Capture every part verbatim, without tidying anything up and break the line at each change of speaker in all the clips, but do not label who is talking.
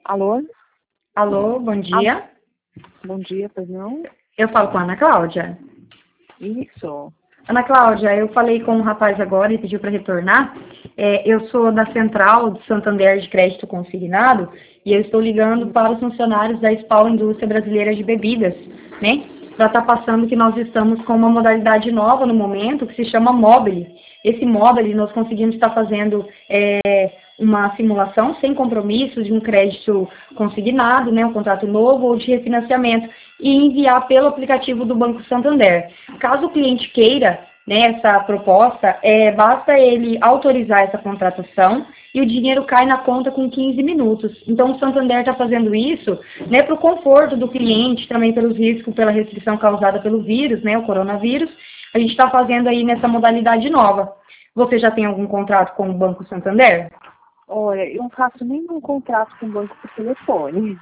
Alô?
Alô, bom dia.
Bom dia, pois não?
Eu falo com a Ana Cláudia.
Isso.
Ana Cláudia, eu falei com um rapaz agora e pediu para retornar. É, eu sou da Central de Santander de Crédito Consignado e eu estou ligando para os funcionários da SPAL Indústria Brasileira de Bebidas, né? Para estar passando que nós estamos com uma modalidade nova no momento que se chama Mobile. Esse Mobile nós conseguimos estar fazendo é, uma simulação sem compromisso de um crédito consignado, né, um contrato novo ou de refinanciamento e enviar pelo aplicativo do Banco Santander. Caso o cliente queira, né, essa proposta, é, basta ele autorizar essa contratação e o dinheiro cai na conta com quinze minutos. Então, o Santander está fazendo isso, né, para o conforto do cliente, também pelos riscos, pela restrição causada pelo vírus, né, o coronavírus. A gente está fazendo aí nessa modalidade nova. Você já tem algum contrato com o Banco Santander?
Olha, eu não faço nenhum contrato com o banco por telefone.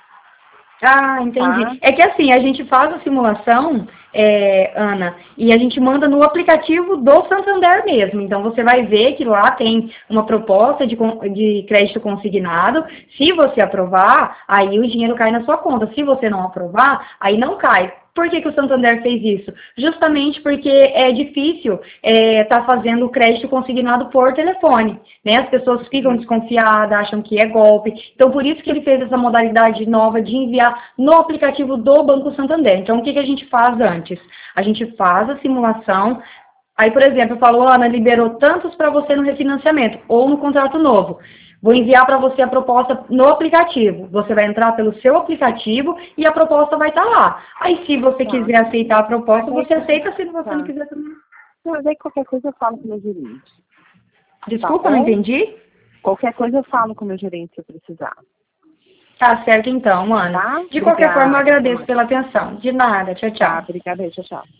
Ah, entendi.
Tá?
É que assim, a gente faz a simulação, é, Ana, e a gente manda no aplicativo do Santander mesmo. Então, você vai ver que lá tem uma proposta de, de crédito consignado. Se você aprovar, aí o dinheiro cai na sua conta. Se você não aprovar, aí não cai. Por que que o Santander fez isso? Justamente porque é difícil estar é, tá fazendo o crédito consignado por telefone, né? As pessoas ficam desconfiadas, acham que é golpe. Então, por isso que ele fez essa modalidade nova de enviar no aplicativo do Banco Santander. Então, o que que a gente faz antes? A gente faz a simulação. Aí, por exemplo, eu falo, Ana, liberou tantos para você no refinanciamento ou no contrato novo. Vou enviar para você a proposta no aplicativo. Você vai entrar pelo seu aplicativo e a proposta vai estar lá. Aí, se você
Tá.
quiser aceitar a proposta, você aceita. Se você
Tá.
não quiser também.
Mas aí qualquer coisa eu falo com o meu gerente.
Desculpa,
Tá
não
bom?
entendi?
Qualquer coisa eu falo com o meu gerente se eu precisar.
Tá certo, então, Ana.
Tá?
De qualquer forma, eu
Obrigada.
agradeço pela atenção. De nada. Tchau,
Tá,
tchau.
obrigada aí. Tchau, tchau.